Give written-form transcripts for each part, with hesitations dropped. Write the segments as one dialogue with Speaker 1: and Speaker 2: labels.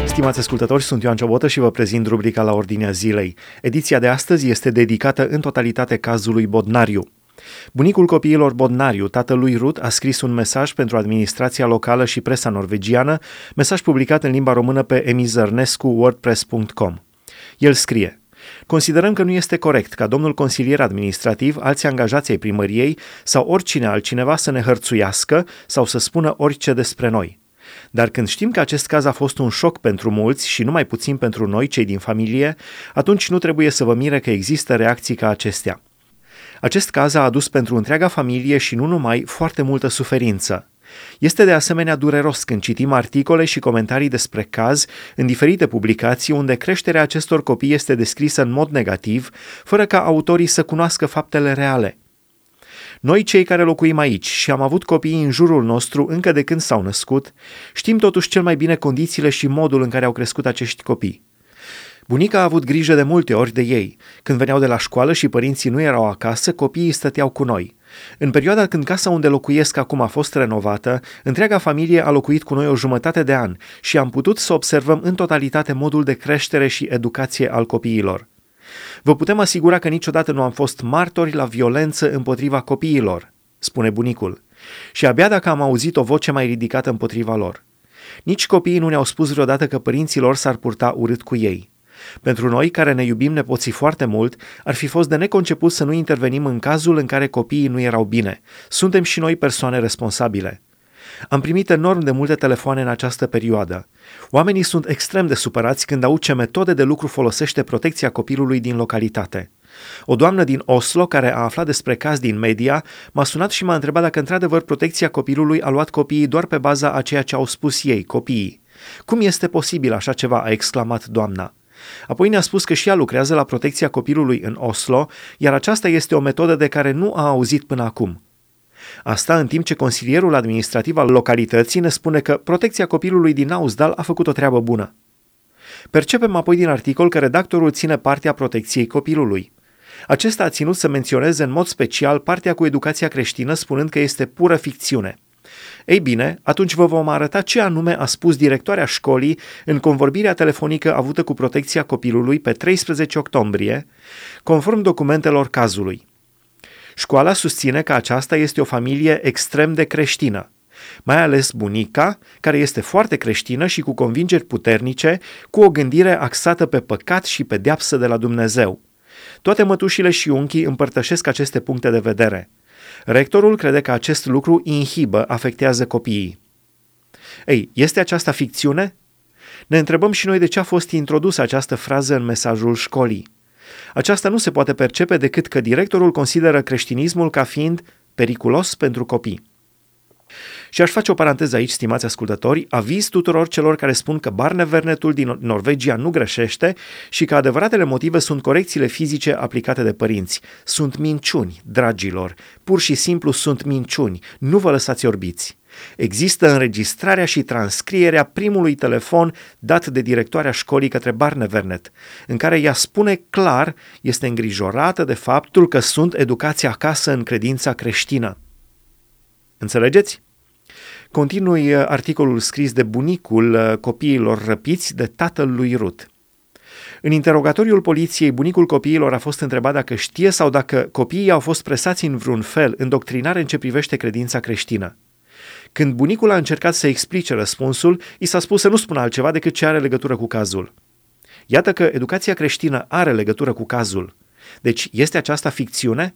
Speaker 1: Stimați ascultători, sunt Ioan Ciobotă și vă prezint rubrica La Ordinea Zilei. Ediția de astăzi este dedicată în totalitate cazului Bodnariu. Bunicul copiilor Bodnariu, tatălui Ruth, a scris un mesaj pentru administrația locală și presa norvegiană, mesaj publicat în limba română pe emizărnescu.wordpress.com. El scrie: Considerăm că nu este corect ca domnul consilier administrativ, alți angajați ai primăriei sau oricine altcineva să ne hărțuiască sau să spună orice despre noi. Dar când știm că acest caz a fost un șoc pentru mulți și numai puțin pentru noi, cei din familie, atunci nu trebuie să vă mire că există reacții ca acestea. Acest caz a adus pentru întreaga familie și nu numai foarte multă suferință. Este de asemenea dureros când citim articole și comentarii despre caz în diferite publicații unde creșterea acestor copii este descrisă în mod negativ, fără ca autorii să cunoască faptele reale. Noi, cei care locuim aici și am avut copii în jurul nostru încă de când s-au născut, știm totuși cel mai bine condițiile și modul în care au crescut acești copii. Bunica a avut grijă de multe ori de ei. Când veneau de la școală și părinții nu erau acasă, copiii stăteau cu noi. În perioada când casa unde locuiesc acum a fost renovată, întreaga familie a locuit cu noi o jumătate de an și am putut să observăm în totalitate modul de creștere și educație al copiilor. Vă putem asigura că niciodată nu am fost martori la violență împotriva copiilor, spune bunicul, și abia dacă am auzit o voce mai ridicată împotriva lor. Nici copiii nu ne-au spus vreodată că părinții lor s-ar purta urât cu ei. Pentru noi, care ne iubim nepoții foarte mult, ar fi fost de neconceput să nu intervenim în cazul în care copiii nu erau bine. Suntem și noi persoane responsabile. Am primit enorm de multe telefoane în această perioadă. Oamenii sunt extrem de supărați când aud ce metode de lucru folosește protecția copilului din localitate. O doamnă din Oslo, care a aflat despre caz din media, m-a sunat și m-a întrebat dacă într-adevăr protecția copilului a luat copiii doar pe baza a ceea ce au spus ei, copiii. Cum este posibil așa ceva, a exclamat doamna. Apoi ne-a spus că și ea lucrează la protecția copilului în Oslo, iar aceasta este o metodă de care nu a auzit până acum. Asta în timp ce consilierul administrativ al localității ne spune că protecția copilului din Austdal a făcut o treabă bună. Percepem apoi din articol că redactorul ține partea protecției copilului. Acesta a ținut să menționeze în mod special partea cu educația creștină, spunând că este pură ficțiune. Ei bine, atunci vă vom arăta ce anume a spus directoarea școlii în convorbirea telefonică avută cu protecția copilului pe 13 octombrie, conform documentelor cazului. Școala susține că aceasta este o familie extrem de creștină, mai ales bunica, care este foarte creștină și cu convingeri puternice, cu o gândire axată pe păcat și pedeapsă de la Dumnezeu. Toate mătușile și unchii împărtășesc aceste puncte de vedere. Rectorul crede că acest lucru inhibă, afectează copiii. Ei, este aceasta ficțiune? Ne întrebăm și noi de ce a fost introdusă această frază în mesajul școlii. Aceasta nu se poate percepe decât că directorul consideră creștinismul ca fiind periculos pentru copii. Și aș face o paranteză aici, stimați ascultători, aviz tuturor celor care spun că barnevernetul din Norvegia nu greșește și că adevăratele motive sunt corecțiile fizice aplicate de părinți. Sunt minciuni, dragilor, pur și simplu sunt minciuni, nu vă lăsați orbiți. Există înregistrarea și transcrierea primului telefon dat de directoarea școlii către Barnevernet, în care ea spune clar, este îngrijorată de faptul că sunt educați acasă în credința creștină. Înțelegeți? Continui articolul scris de bunicul copiilor răpiți de tatăl lui Ruth. În interogatoriul poliției, bunicul copiilor a fost întrebat dacă știe sau dacă copiii au fost presați în vreun fel în doctrinare în ce privește credința creștină. Când bunicul a încercat să explice răspunsul, i s-a spus să nu spună altceva decât ce are legătură cu cazul. Iată că educația creștină are legătură cu cazul. Deci este aceasta ficțiune?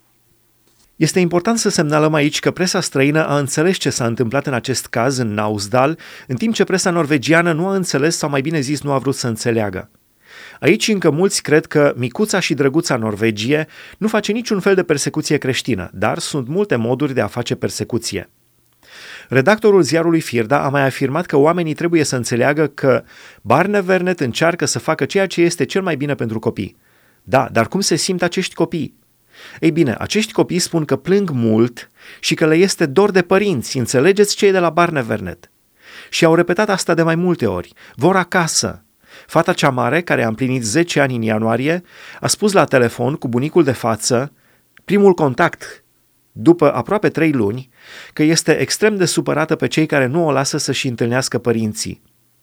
Speaker 1: Este important să semnalăm aici că presa străină a înțeles ce s-a întâmplat în acest caz în Austdal, în timp ce presa norvegiană nu a înțeles sau mai bine zis nu a vrut să înțeleagă. Aici încă mulți cred că micuța și drăguța Norvegie nu face niciun fel de persecuție creștină, dar sunt multe moduri de a face persecuție. Redactorul ziarului Firda a mai afirmat că oamenii trebuie să înțeleagă că Barnevernet încearcă să facă ceea ce este cel mai bine pentru copii. Da, dar cum se simt acești copii? Ei bine, acești copii spun că plâng mult și că le este dor de părinți, înțelegeți cei de la Barnevernet. Și au repetat asta de mai multe ori. Vor acasă. Fata cea mare, care a împlinit 10 ani în ianuarie, a spus la telefon cu bunicul de față, primul contact după aproape 3 luni, că este extrem de supărată pe cei care nu o lasă să-și întâlnească părinții.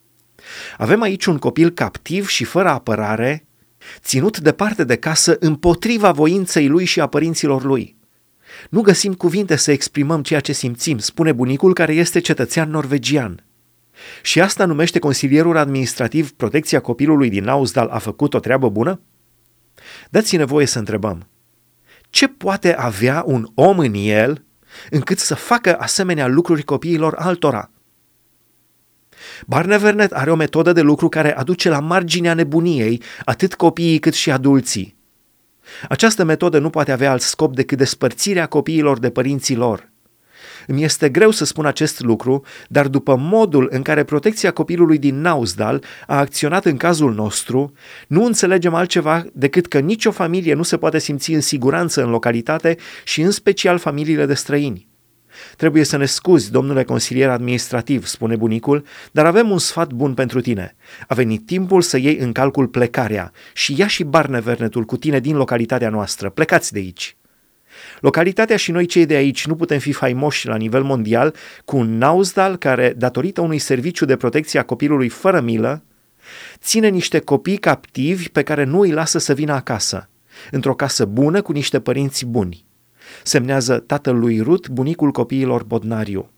Speaker 1: Avem aici un copil captiv și fără apărare, ținut departe de casă împotriva voinței lui și a părinților lui. Nu găsim cuvinte să exprimăm ceea ce simțim, spune bunicul care este cetățean norvegian. Și asta numește consilierul administrativ protecția copilului din Naustdal a făcut o treabă bună? Dați-ne voie să întrebăm. Ce poate avea un om în el încât să facă asemenea lucruri copiilor altora? Barnevernet are o metodă de lucru care aduce la marginea nebuniei atât copiii cât și adulții. Această metodă nu poate avea alt scop decât despărțirea copiilor de părinții lor. Îmi este greu să spun acest lucru, dar după modul în care protecția copilului din Naustdal a acționat în cazul nostru, nu înțelegem altceva decât că nicio familie nu se poate simți în siguranță în localitate și în special familiile de străini. Trebuie să ne scuzi, domnule consilier administrativ, spune bunicul, dar avem un sfat bun pentru tine. A venit timpul să iei în calcul plecarea și ia și Barnevernetul cu tine din localitatea noastră. Plecați de aici. Localitatea și noi cei de aici nu putem fi faimoși la nivel mondial cu un Naustdal care, datorită unui serviciu de protecție a copilului fără milă, ține niște copii captivi pe care nu îi lasă să vină acasă, într-o casă bună cu niște părinți buni. Semnează tatăl lui Ruth, bunicul copiilor Bodnariu.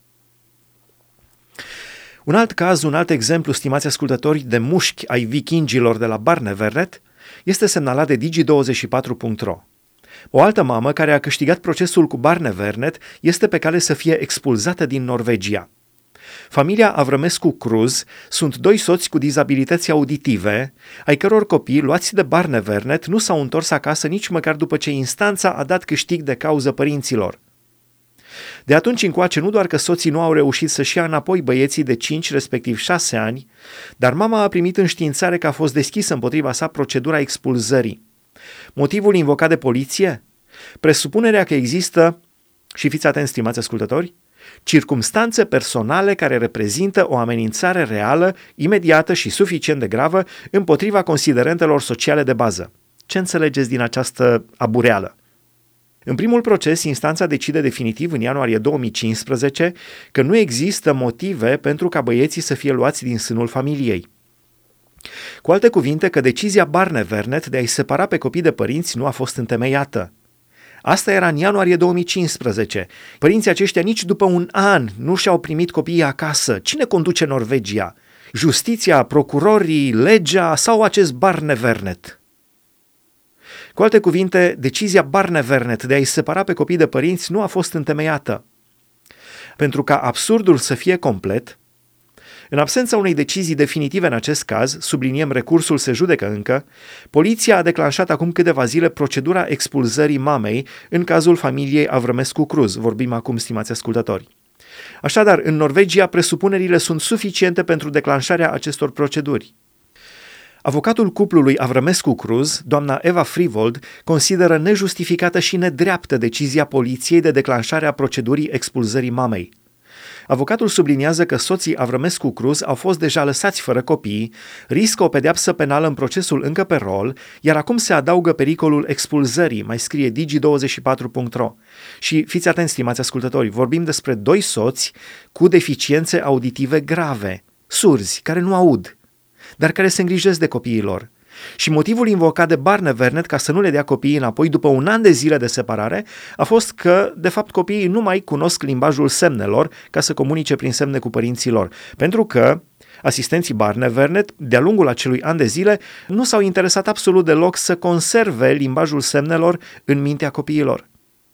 Speaker 1: Un alt caz, un alt exemplu, stimați ascultători, de mușchi ai vikingilor de la Barnevernet, este semnalat de Digi24.ro. O altă mamă care a câștigat procesul cu Barnevernet este pe cale să fie expulzată din Norvegia. Familia Avrămescu Cruz sunt doi soți cu dizabilități auditive, ai căror copii, luați de Barnevernet, nu s-au întors acasă nici măcar după ce instanța a dat câștig de cauză părinților. De atunci încoace nu doar că soții nu au reușit să-și ia înapoi băieții de 5, respectiv 6 ani, dar mama a primit înștiințare că a fost deschisă împotriva sa procedura expulzării. Motivul invocat de poliție? Presupunerea că există, și fiți atenți, stimați ascultători, circumstanțe personale care reprezintă o amenințare reală, imediată și suficient de gravă împotriva considerentelor sociale de bază. Ce înțelegeți din această abureală? În primul proces, instanța decide definitiv în ianuarie 2015 că nu există motive pentru ca băieții să fie luați din sânul familiei. Cu alte cuvinte, că decizia Barnevernet de a-i separa pe copii de părinți nu a fost întemeiată. Asta era în ianuarie 2015. Părinții aceștia nici după un an nu și-au primit copiii acasă. Cine conduce Norvegia? Justiția, procurorii, legea sau acest Barnevernet? Cu alte cuvinte, decizia Barnevernet de a-i separa pe copii de părinți nu a fost întemeiată. Pentru ca absurdul să fie complet, în absența unei decizii definitive în acest caz, subliniem recursul se judecă încă, poliția a declanșat acum câteva zile procedura expulzării mamei în cazul familiei Avrămescu Cruz. Vorbim acum, stimați ascultători. Așadar, în Norvegia, presupunerile sunt suficiente pentru declanșarea acestor proceduri. Avocatul cuplului Avrămescu Cruz, doamna Eva Frivold, consideră nejustificată și nedreaptă decizia poliției de declanșare a procedurii expulzării mamei. Avocatul subliniază că soții Avrămescu Cruz au fost deja lăsați fără copii, riscă o pedeapsă penală în procesul încă pe rol, iar acum se adaugă pericolul expulzării, mai scrie Digi24.ro. Și fiți atenți, stimați ascultători, vorbim despre doi soți cu deficiențe auditive grave, surzi, care nu aud, dar care se îngrijesc de copiii lor. Și motivul invocat de Barnevernet ca să nu le dea copiii înapoi după un an de zile de separare a fost că, de fapt, copiii nu mai cunosc limbajul semnelor ca să comunice prin semne cu părinții lor, pentru că asistenții Barnevernet, de-a lungul acelui an de zile, nu s-au interesat absolut deloc să conserve limbajul semnelor în mintea copiilor.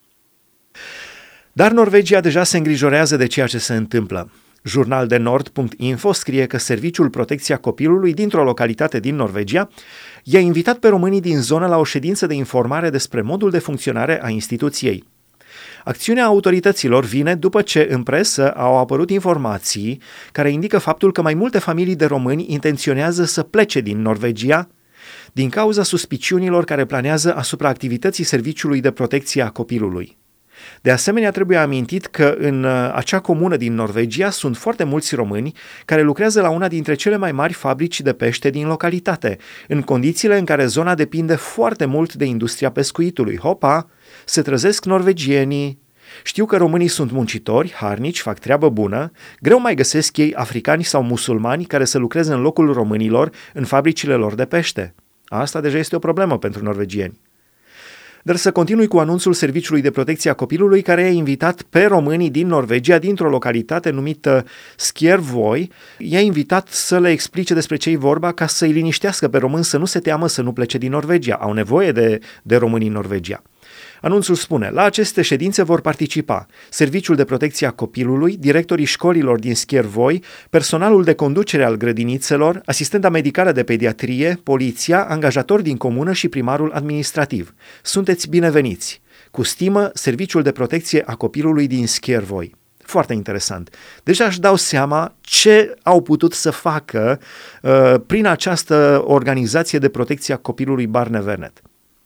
Speaker 1: Dar Norvegia deja se îngrijorează de ceea ce se întâmplă. Jurnaldenord.info scrie că Serviciul Protecția Copilului dintr-o localitate din Norvegia i-a invitat pe românii din zonă la o ședință de informare despre modul de funcționare a instituției. Acțiunea autorităților vine după ce în presă au apărut informații care indică faptul că mai multe familii de români intenționează să plece din Norvegia din cauza suspiciunilor care planează asupra activității Serviciului de Protecție a Copilului. De asemenea, trebuie amintit că în acea comună din Norvegia sunt foarte mulți români care lucrează la una dintre cele mai mari fabrici de pește din localitate, în condițiile în care zona depinde foarte mult de industria pescuitului. Hopa, se trezesc norvegienii Știu că românii sunt muncitori, harnici, fac treabă bună, greu mai găsesc ei africani sau musulmani care să lucreze în locul românilor în fabricile lor de pește. Asta deja este o problemă pentru norvegieni. Dar să continui cu anunțul Serviciului de Protecție a Copilului, care a invitat pe românii din Norvegia, dintr-o localitate numită Skjervøy, i-a invitat să le explice despre ce e vorba ca să-i liniștească pe români să nu se teamă să nu plece din Norvegia. Au nevoie de români în Norvegia. Anunțul spune: la aceste ședințe vor participa Serviciul de Protecție a Copilului, directorii școlilor din Skjervøy, personalul de conducere al grădinițelor, asistenta medicală de pediatrie, poliția, angajatori din comună și primarul administrativ. Sunteți bineveniți! Cu stimă, Serviciul de Protecție a Copilului din Skjervøy. Foarte interesant. Deja își dau seama ce au putut să facă prin această organizație de protecție a copilului Barnevernet.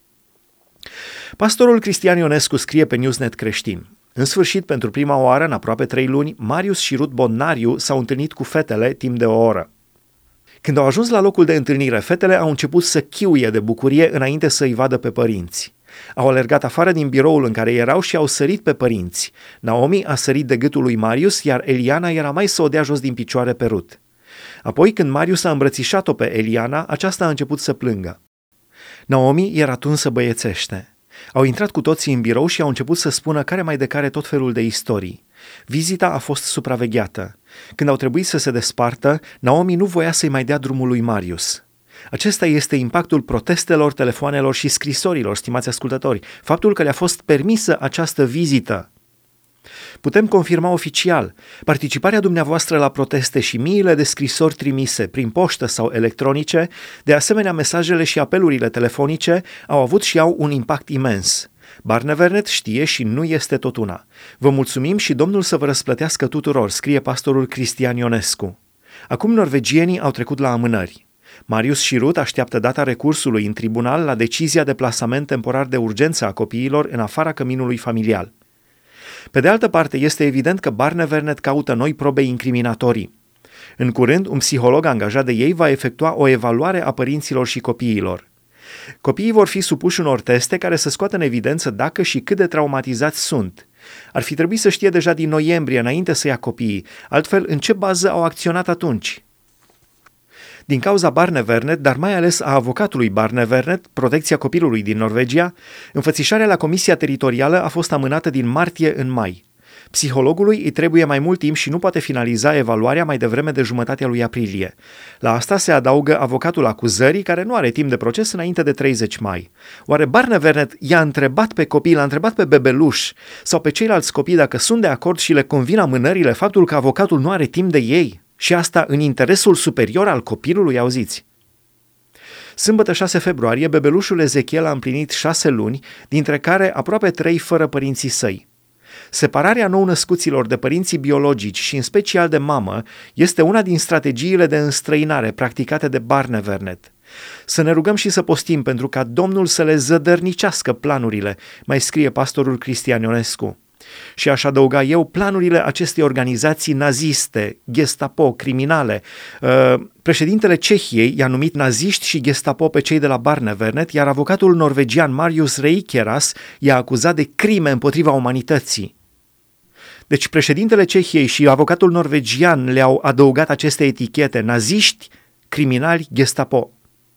Speaker 1: Pastorul Cristian Ionescu scrie pe Newsnet Creștin: în sfârșit, pentru prima oară, în aproape 3 luni, Marius și Ruth Bodnariu s-au întâlnit cu fetele timp de o oră. Când au ajuns la locul de întâlnire, fetele au început să chiuie de bucurie înainte să îi vadă pe părinți. Au alergat afară din biroul în care erau și au sărit pe părinți. Naomi a sărit de gâtul lui Marius, iar Eliana era mai să o dea jos din picioare pe Ruth. Apoi, când Marius a îmbrățișat-o pe Eliana, aceasta a început să plângă. Naomi era tunsă băiețește. Au intrat cu toții în birou și au început să spună care mai de care tot felul de istorii. Vizita a fost supravegheată. Când au trebuit să se despartă, Naomi nu voia să-i mai dea drumul lui Marius. Acesta este impactul protestelor, telefoanelor și scrisorilor, stimați ascultători, faptul că le-a fost permisă această vizită. Putem confirma oficial, participarea dumneavoastră la proteste și miile de scrisori trimise prin poștă sau electronice, de asemenea mesajele și apelurile telefonice, au avut și au un impact imens. Barnevernet știe și nu este tot una. Vă mulțumim și Domnul să vă răsplătească tuturor, scrie pastorul Cristian Ionescu. Acum norvegienii au trecut la amânări. Marius și Ruth așteaptă data recursului în tribunal la decizia de plasament temporar de urgență a copiilor în afara căminului familial. Pe de altă parte, este evident că Barnevernet caută noi probe incriminatorii. În curând, un psiholog angajat de ei va efectua o evaluare a părinților și copiilor. Copiii vor fi supuși unor teste care să scoată în evidență dacă și cât de traumatizați sunt. Ar fi trebuit să știe deja din noiembrie, înainte să ia copiii, altfel în ce bază au acționat atunci? Din cauza Barnevernet, dar mai ales a avocatului Barnevernet, protecția copilului din Norvegia, înfățișarea la Comisia Teritorială a fost amânată din martie în mai. Psihologului îi trebuie mai mult timp și nu poate finaliza evaluarea mai devreme de jumătatea lui aprilie. La asta se adaugă avocatul acuzării, care nu are timp de proces înainte de 30 mai. Oare Barnevernet i-a întrebat pe copii, l-a întrebat pe bebeluș sau pe ceilalți copii dacă sunt de acord și le convin amânările faptul că avocatul nu are timp de ei? Și asta în interesul superior al copilului, auziți? Sâmbătă 6 februarie, bebelușul Ezechiel a împlinit 6 luni, dintre care aproape 3 fără părinții săi. Separarea nou-născuților de părinții biologici și în special de mamă este una din strategiile de înstrăinare practicate de Barnevernet. Să ne rugăm și să postim pentru ca Domnul să le zădărnicească planurile, mai scrie pastorul Cristian Ionescu. Și aș adăuga eu planurile acestei organizații naziste, Gestapo, criminale. Președintele Cehiei i-a numit naziști și Gestapo pe cei de la Barnevernet, iar avocatul norvegian Marius Reikeras i-a acuzat de crime împotriva umanității. Deci președintele Cehiei și avocatul norvegian le-au adăugat aceste etichete: naziști, criminali, Gestapo.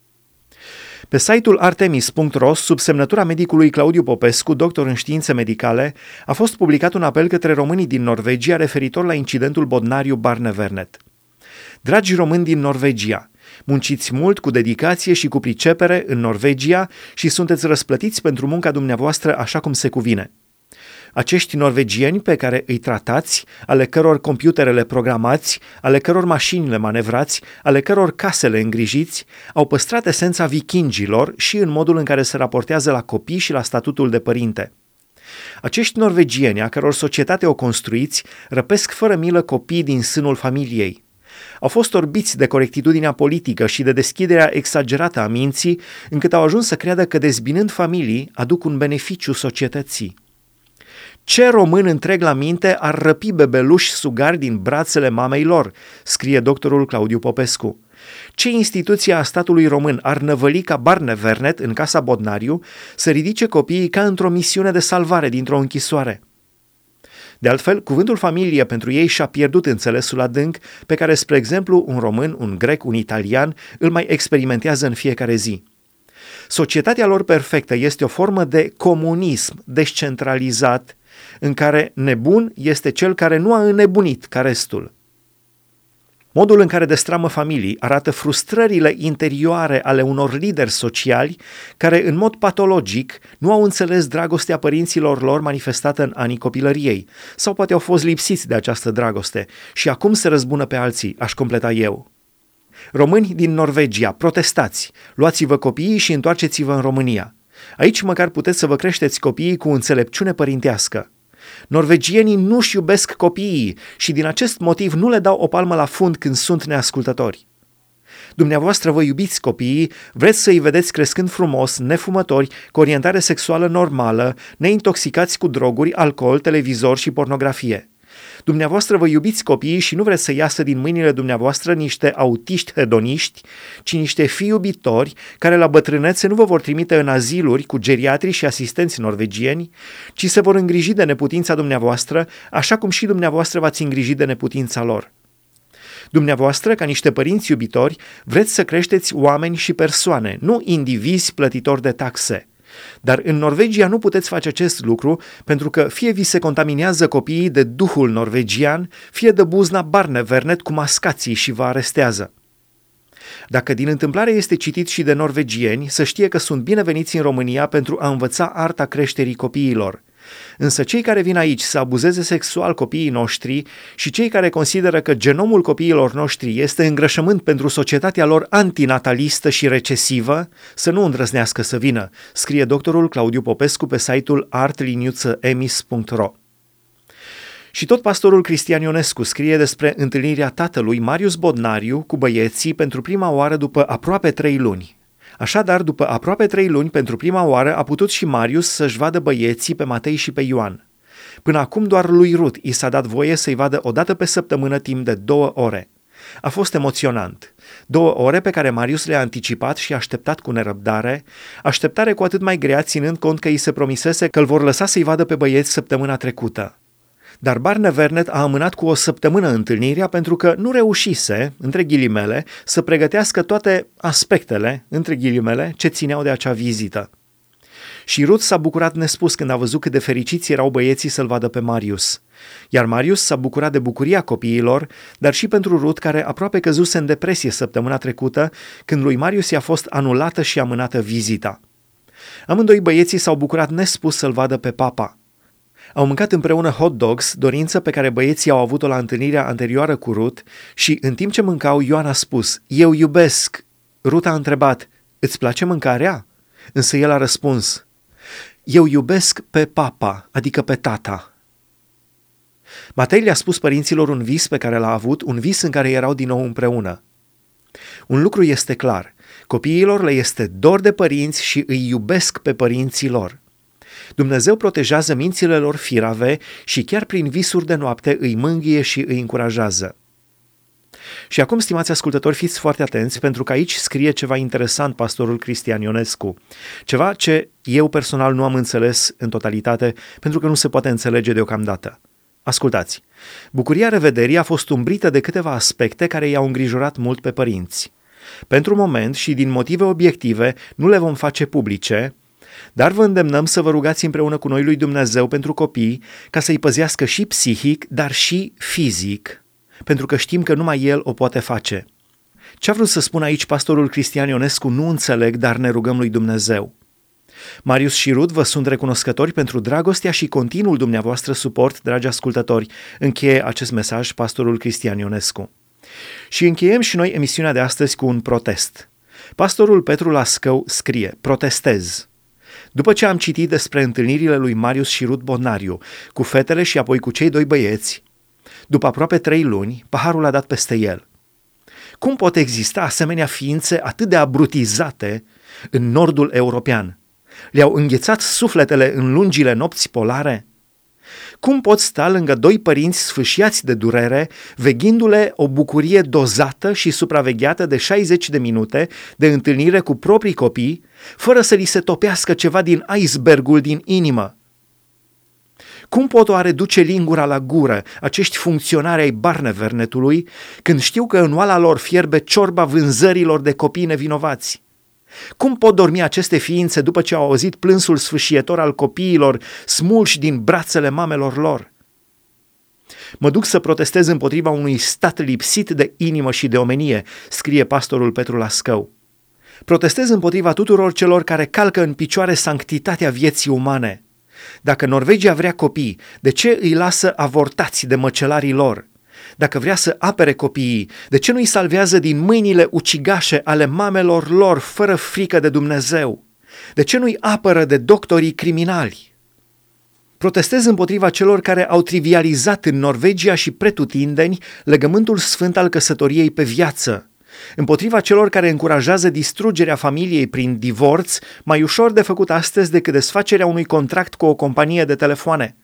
Speaker 1: Pe site-ul artemis.ro, sub semnătura medicului Claudiu Popescu, doctor în științe medicale, a fost publicat un apel către românii din Norvegia referitor la incidentul Bodnariu Barnevernet. Dragi români din Norvegia, munciți mult, cu dedicație și cu pricepere în Norvegia și sunteți răsplătiți pentru munca dumneavoastră așa cum se cuvine. Acești norvegieni pe care îi tratați, ale căror computerele programați, ale căror mașinile manevrați, ale căror casele îngrijiți, au păstrat esența vikingilor și în modul în care se raportează la copii și la statutul de părinte. Acești norvegieni, a căror societate o construiți, răpesc fără milă copii din sânul familiei. Au fost orbiți de corectitudinea politică și de deschiderea exagerată a minții, încât au ajuns să creadă că dezbinând familii aduc un beneficiu societății. Ce român întreg la minte ar răpi bebeluși sugari din brațele mamei lor, scrie doctorul Claudiu Popescu. Ce instituție a statului român ar năvăli ca Barnevernet în casa Bodnariu să ridice copiii ca într-o misiune de salvare dintr-o închisoare? De altfel, cuvântul familie pentru ei și-a pierdut înțelesul adânc pe care, spre exemplu, un român, un grec, un italian îl mai experimentează în fiecare zi. Societatea lor perfectă este o formă de comunism descentralizat, în care nebun este cel care nu a înnebunit ca restul. Modul în care destramă familii arată frustrările interioare ale unor lideri sociali care, în mod patologic, nu au înțeles dragostea părinților lor manifestată în anii copilăriei, sau poate au fost lipsiți de această dragoste și acum se răzbună pe alții, aș completa eu. Români din Norvegia, protestați, luați-vă copiii și întoarceți-vă în România. Aici măcar puteți să vă creșteți copiii cu înțelepciune părintească. Norvegienii nu-și iubesc copiii și din acest motiv nu le dau o palmă la fund când sunt neascultători. Dumneavoastră vă iubiți copiii, vreți să-i vedeți crescând frumos, nefumători, cu orientare sexuală normală, neintoxicați cu droguri, alcool, televizor și pornografie. Dumneavoastră vă iubiți copiii și nu vreți să iasă din mâinile dumneavoastră niște autiști hedoniști, ci niște fii iubitori care la bătrânețe nu vă vor trimite în aziluri cu geriatri și asistenți norvegieni, ci se vor îngriji de neputința dumneavoastră, așa cum și dumneavoastră v-ați îngrijit de neputința lor. Dumneavoastră, ca niște părinți iubitori, vreți să creșteți oameni și persoane, nu indivizi plătitori de taxe. Dar în Norvegia nu puteți face acest lucru pentru că fie vi se contaminează copiii de duhul norvegian, fie de buzna Barnevernet cu mascații și vă arestează. Dacă din întâmplare este citit și de norvegieni, să știe că sunt bineveniți în România pentru a învăța arta creșterii copiilor. Însă cei care vin aici să abuzeze sexual copiii noștri și cei care consideră că genomul copiilor noștri este îngrășământ pentru societatea lor antinatalistă și recesivă, să nu îndrăznească să vină, scrie doctorul Claudiu Popescu pe site-ul artliniuțeemis.ro. Și tot pastorul Cristian Ionescu scrie despre întâlnirea tatălui Marius Bodnariu cu băieții pentru prima oară după aproape 3 luni. Așadar, după aproape 3 luni, pentru prima oară, a putut și Marius să-și vadă băieții pe Matei și pe Ioan. Până acum doar lui Rut i s-a dat voie să-i vadă o dată pe săptămână timp de 2 ore. A fost emoționant. 2 ore pe care Marius le-a anticipat și așteptat cu nerăbdare, așteptare cu atât mai grea ținând cont că îi se promisese că îl vor lăsa să-i vadă pe băieți săptămâna trecută. Dar Barnevernet a amânat cu o săptămână întâlnirea pentru că nu reușise, între ghilimele, să pregătească toate aspectele, între ghilimele, ce țineau de acea vizită. Și Rut s-a bucurat nespus când a văzut cât de fericiți erau băieții să-l vadă pe Marius. Iar Marius s-a bucurat de bucuria copiilor, dar și pentru Rut, care aproape căzuse în depresie săptămâna trecută, când lui Marius i-a fost anulată și amânată vizita. Amândoi băieții s-au bucurat nespus să-l vadă pe papa. Au mâncat împreună hot dogs, dorință pe care băieții au avut-o la întâlnirea anterioară cu Rut și în timp ce mâncau, Ioan a spus, "Eu iubesc." Rut a întrebat, "Îți place mâncarea?" Însă el a răspuns, "Eu iubesc pe papa, adică pe tata." Matei le-a spus părinților un vis pe care l-a avut, un vis în care erau din nou împreună. Un lucru este clar, copiilor le este dor de părinți și îi iubesc pe părinții lor. Dumnezeu protejează mințile lor firave și chiar prin visuri de noapte îi mângâie și îi încurajează. Și acum, stimați ascultători, fiți foarte atenți, pentru că aici scrie ceva interesant pastorul Cristian Ionescu, ceva ce eu personal nu am înțeles în totalitate, pentru că nu se poate înțelege deocamdată. Ascultați, bucuria revederii a fost umbrită de câteva aspecte care i-au îngrijorat mult pe părinți. Pentru moment și din motive obiective nu le vom face publice, dar vă îndemnăm să vă rugați împreună cu noi lui Dumnezeu pentru copii, ca să-i păzească și psihic, dar și fizic, pentru că știm că numai El o poate face. Ce a vrut să spun aici pastorul Cristian Ionescu nu înțeleg, dar ne rugăm lui Dumnezeu. Marius și Rut vă sunt recunoscători pentru dragostea și continuul dumneavoastră suport, dragi ascultători. Încheie acest mesaj pastorul Cristian Ionescu. Și încheiem și noi emisiunea de astăzi cu un protest. Pastorul Petru Lascău scrie, protestez. După ce am citit despre întâlnirile lui Marius și Rut Bodnariu, cu fetele și apoi cu cei 2 băieți, după aproape 3 luni, paharul a dat peste el. Cum pot exista asemenea ființe atât de abrutizate în nordul european? Le-au înghețat sufletele în lungile nopți polare? Cum pot sta lângă 2 părinți sfâșiați de durere, veghindu-le o bucurie dozată și supravegheată de 60 de minute de întâlnire cu proprii copii, fără să li se topească ceva din icebergul din inimă? Cum pot oare duce lingura la gură acești funcționari ai Barnevernetului când știu că în oala lor fierbe ciorba vânzărilor de copii nevinovați? Cum pot dormi aceste ființe după ce au auzit plânsul sfâșietor al copiilor smulși din brațele mamelor lor? Mă duc să protestez împotriva unui stat lipsit de inimă și de omenie, scrie pastorul Petru Lascău. Protestez împotriva tuturor celor care calcă în picioare sanctitatea vieții umane. Dacă Norvegia vrea copii, de ce îi lasă avortați de măcelarii lor? Dacă vrea să apere copiii, de ce nu îi salvează din mâinile ucigașe ale mamelor lor fără frică de Dumnezeu? De ce nu îi apără de doctorii criminali? Protestez împotriva celor care au trivializat în Norvegia și pretutindeni legământul sfânt al căsătoriei pe viață, împotriva celor care încurajează distrugerea familiei prin divorț, mai ușor de făcut astăzi decât desfacerea unui contract cu o companie de telefoane.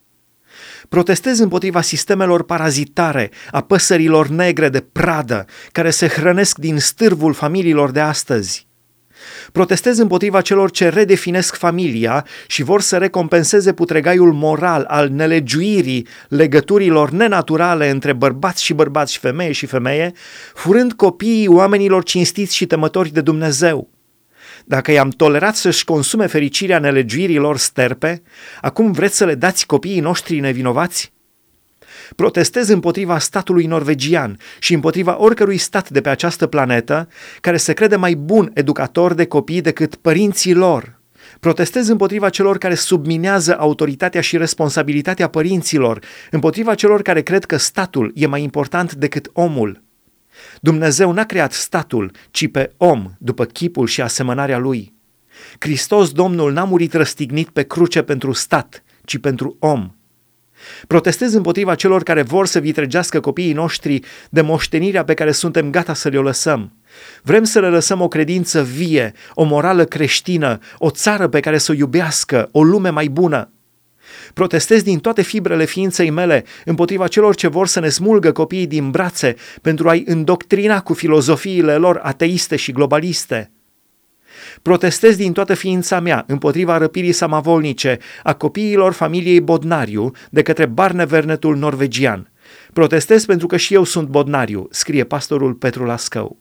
Speaker 1: Protestez împotriva sistemelor parazitare, a păsărilor negre de pradă, care se hrănesc din stârvul familiilor de astăzi. Protestez împotriva celor ce redefinesc familia și vor să recompenseze putregaiul moral al nelegiuirii legăturilor nenaturale între bărbați și femeie și femeie, furând copiii oamenilor cinstiți și temători de Dumnezeu. Dacă i-am tolerat să-și consume fericirea nelegiuirilor sterpe, acum vreți să le dați copiii noștri nevinovați? Protestez împotriva statului norvegian și împotriva oricărui stat de pe această planetă care se crede mai bun educator de copii decât părinții lor. Protestez împotriva celor care subminează autoritatea și responsabilitatea părinților, împotriva celor care cred că statul e mai important decât omul. Dumnezeu n-a creat statul, ci pe om, după chipul și asemănarea lui. Hristos Domnul n-a murit răstignit pe cruce pentru stat, ci pentru om. Protestez împotriva celor care vor să vitregească copiii noștri de moștenirea pe care suntem gata să le-o lăsăm. Vrem să le lăsăm o credință vie, o morală creștină, o țară pe care să o iubească, o lume mai bună. Protestez din toate fibrele ființei mele împotriva celor ce vor să ne smulgă copiii din brațe pentru a-i îndoctrina cu filozofiile lor ateiste și globaliste. Protestez din toată ființa mea împotriva răpirii samavolnice a copiilor familiei Bodnariu de către Barnevernetul norvegian. Protestez pentru că și eu sunt Bodnariu, scrie pastorul Petru Lascău.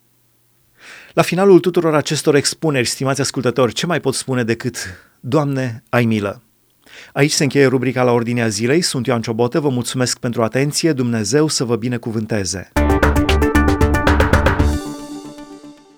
Speaker 1: La finalul tuturor acestor expuneri, stimați ascultători, ce mai pot spune decât Doamne, ai milă! Aici se încheie rubrica La Ordinea Zilei, sunt Ioan Ciobotă, vă mulțumesc pentru atenție, Dumnezeu să vă binecuvânteze!